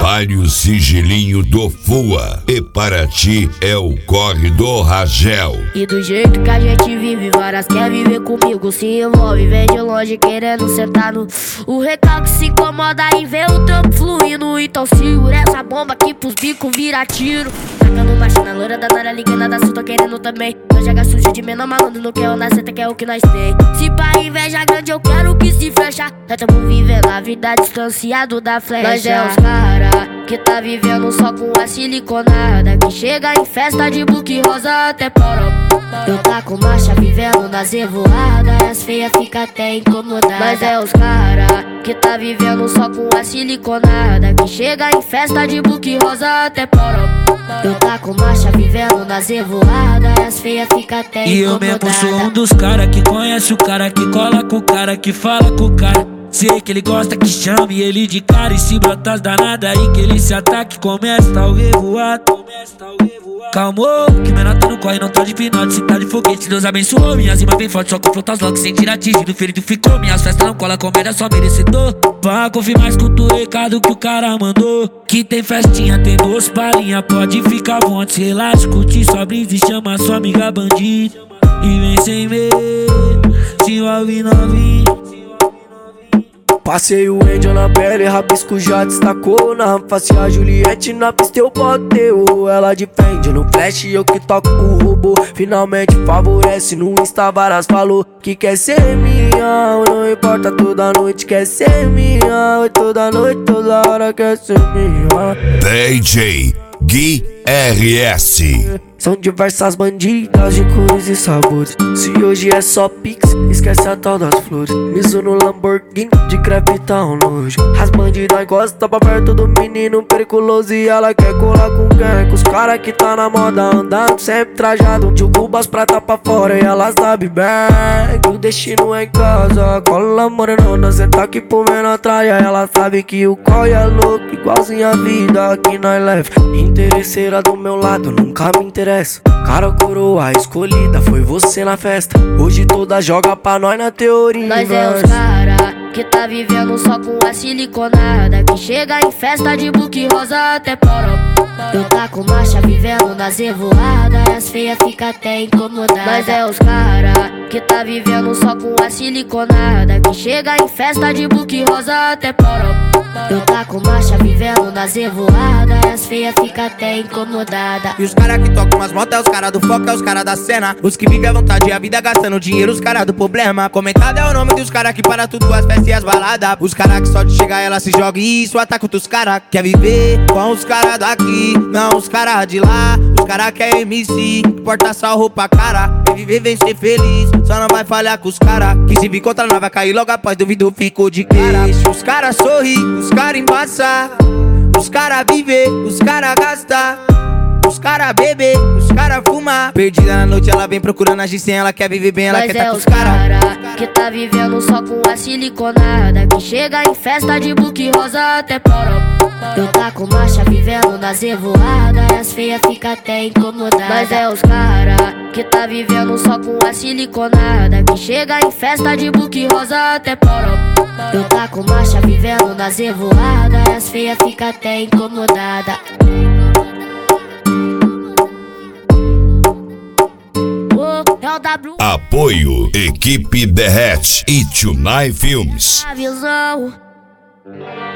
Vale o sigilinho do FUA e para ti é o corre do Ragel. E do jeito que a gente vive, várias quer viver comigo, se envolve, vem de longe querendo sentar no... O recalque se incomoda em ver o trampo fluindo, então segura essa bomba aqui pros bicos vira tiro. Tacando marcha na loira da Nara, ligando da Sul, tô querendo também. Nós joga sujo de menor malandro, não quer o nasceta, que é o que nós tem. Se pra inveja grande eu quero que se fecha. Nós tamo vivendo a vida distanciado da flecha. Nós é os cara que tá vivendo só com a siliconada, que chega em festa de book rosa até poró. Eu tá com marcha vivendo nas revoadas, as feias fica até incomodadas. Mas é os cara que tá vivendo só com a siliconada, que chega em festa de book rosa até poró. Eu tá com marcha vivendo nas revoadas, as feias fica até incomodadas. E eu mesmo sou um dos cara que conhece o cara, que cola com o cara, que fala com o cara. Sei que ele gosta que chame ele de cara, e se brotar as danadas aí que ele se ataque, começa o revoado. Calmou, que menor tá no corre, não tá de pinote, se tá de foguete, Deus abençoou. Minhas rimas bem fortes, só confronta os logo sem tirar atingido, ferido ficou. Minhas festas não cola, comédia só merecedor. Pra confirmar, escuta o recado que o cara mandou, que tem festinha, tem doce palhinha, pode ficar à vontade, relaxa, curte sua brisa e chama sua amiga bandida. E vem sem medo, se envolve novinho. Passei o Angel na pele, rabisco já destacou. Na face a Juliette, na pista eu botei. Ela defende no flash, eu que toco o robô. Finalmente favorece, no Insta várias falou que quer ser minha. Não importa, toda noite quer ser minha. Toda noite, toda hora quer ser minha. DJ Gui RS. São diversas bandidas de cores e sabores. Se hoje é só pix, esquece a tal das flores. Miso no Lamborghini, de crepe tá um nojo. As bandidas gostam pra perto do menino periculoso, e ela quer colar com quem? Com os cara que tá na moda, andando sempre trajado. De Cuba as prata pra fora e ela sabe bem que o destino é em casa. Cola morenona, cê tá aqui por menor traia. Ela sabe que o coi é louco, igualzinho a vida que nós leva. Interesseira do meu lado, nunca me interessa. Cara, coroa escolhida, foi você na festa. Hoje toda joga pra nós na teoria. Nós é os cara que tá vivendo só com a siliconada, que chega em festa de book rosa até poró. Eu tá com marcha vivendo nas revoadas, as feias fica até incomodadas. Nós é os cara que tá vivendo só com a siliconada, que chega em festa de book rosa até poró. Eu tá com marcha vivendo nas revoadas, as feias fica até incomodada. E os cara que tocam as motos é os cara do foco, é os cara da cena. Os que vivem à vontade e a vida gastando dinheiro, os cara do problema. Comentado é o nome dos cara que para tudo, as festas e as baladas. Os cara que só de chegar ela se joga e isso ataca outros cara. Quer viver com os cara daqui, não os cara de lá. Os cara que é MC, que porta só roupa cara. Quer viver, vem ser feliz, só não vai falhar com os cara. Que se me encontrar não vai cair logo após, duvido ficou de cara. Deixa os cara sorrir, os cara embaçar. Os cara viver, os cara gastar. Os cara beber, os cara fumar. Perdida na noite ela vem procurando agir sem, ela quer viver bem, ela nós quer é tá com os os cara que tá vivendo só com a siliconada, que chega em festa de book rosa até poró. Eu tá com marcha vivendo nas revoadas, as feias fica até incomodadas. Nós é os cara que tá vivendo só com a siliconada, que chega em festa de book rosa até poró. Eu tá com marcha vivendo nas revoadas, as feias fica até incomodada. Apoio Equipe Derrete e Tonight Filmes. A visão.